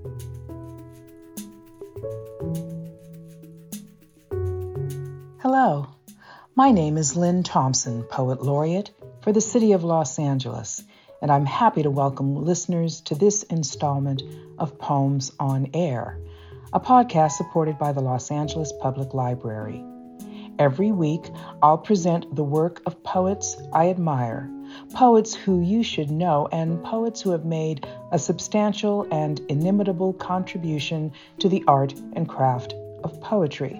Hello, my name is Lynn Thompson, Poet Laureate for the City of Los Angeles, and I'm happy to welcome listeners to this installment of Poems on Air, a podcast supported by the Los Angeles Public Library. Every week, I'll present the work of poets I admire, poets who you should know, and poets who have made a substantial and inimitable contribution to the art and craft of poetry.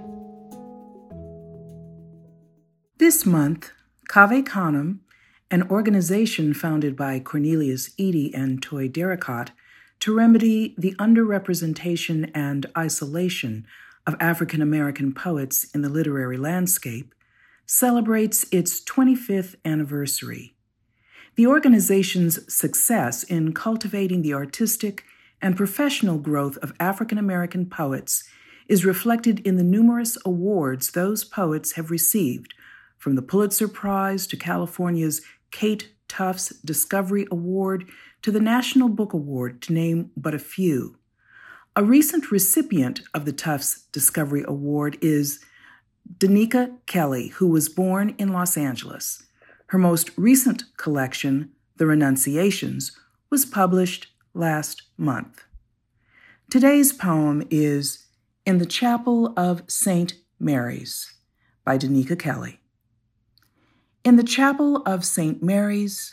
This month, Cave Canem, an organization founded by Cornelius Eady and Toy Derricott to remedy the underrepresentation and isolation of African American poets in the literary landscape, celebrates its 25th anniversary. The organization's success in cultivating the artistic and professional growth of African American poets is reflected in the numerous awards those poets have received, from the Pulitzer Prize to California's Kate Tufts Discovery Award to the National Book Award, to name but a few. A recent recipient of the Tufts Discovery Award is Danica Kelly, who was born in Los Angeles. Her most recent collection, The Renunciations, was published last month. Today's poem is In the Chapel of St. Mary's by Danica Kelly. In the Chapel of St. Mary's,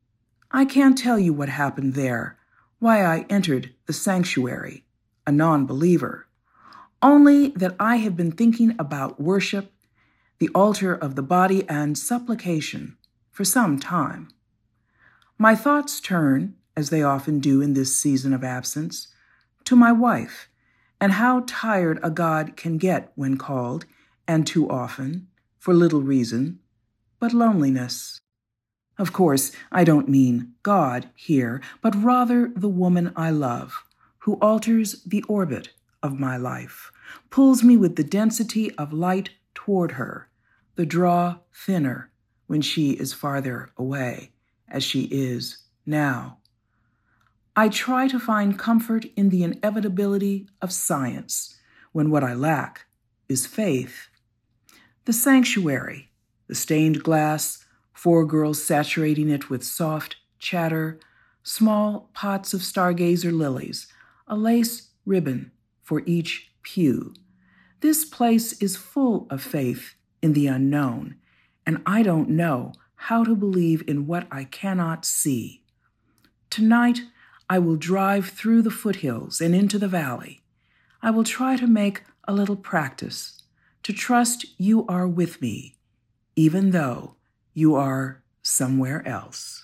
I can't tell you what happened there, why I entered the sanctuary, a non-believer, only that I have been thinking about worship, the altar of the body, and supplication for some time. My thoughts turn, as they often do in this season of absence, to my wife, and how tired a God can get when called, and too often, for little reason, but loneliness. Of course, I don't mean God here, but rather the woman I love, who alters the orbit of my life, pulls me with the density of light toward her, the draw thinner when she is farther away, as she is now. I try to find comfort in the inevitability of science, when what I lack is faith. The sanctuary, the stained glass, 4 girls saturating it with soft chatter, small pots of stargazer lilies, a lace ribbon for each pew. This place is full of faith in the unknown, and I don't know how to believe in what I cannot see. Tonight, I will drive through the foothills and into the valley. I will try to make a little practice, to trust you are with me, even though you are somewhere else.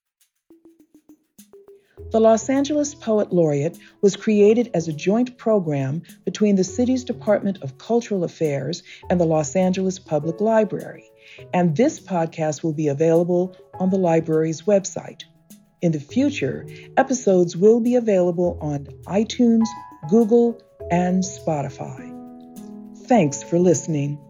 The Los Angeles Poet Laureate was created as a joint program between the city's Department of Cultural Affairs and the Los Angeles Public Library, and this podcast will be available on the library's website. In the future, episodes will be available on iTunes, Google, and Spotify. Thanks for listening.